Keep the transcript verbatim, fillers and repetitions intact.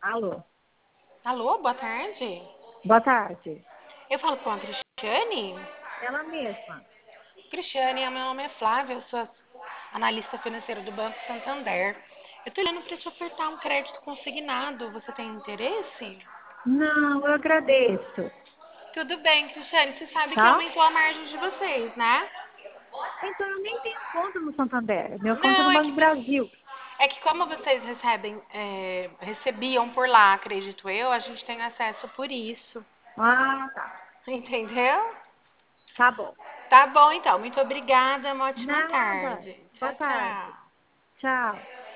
Alô, Alô, boa tarde. boa tarde. Eu falo com a Cristiane. Ela mesma. Cristiane, meu nome é Flávia, eu sou analista financeira do Banco Santander. Eu tô olhando para te ofertar um crédito consignado. Você tem interesse? Não, eu agradeço, Tudo bem, Cristiane. Você sabe que tá? aumentou a margem de vocês, né? Então eu nem tenho conta no Santander. Minha conta é no Não, é Banco que, do Brasil. é que como vocês recebem, é, recebiam por lá, acredito eu, a gente tem acesso por isso. Ah, tá. Entendeu? Tá bom. Tá bom, então. Muito obrigada. Uma ótima Nada. tarde. Boa Tchau, tarde. tchau. Tchau.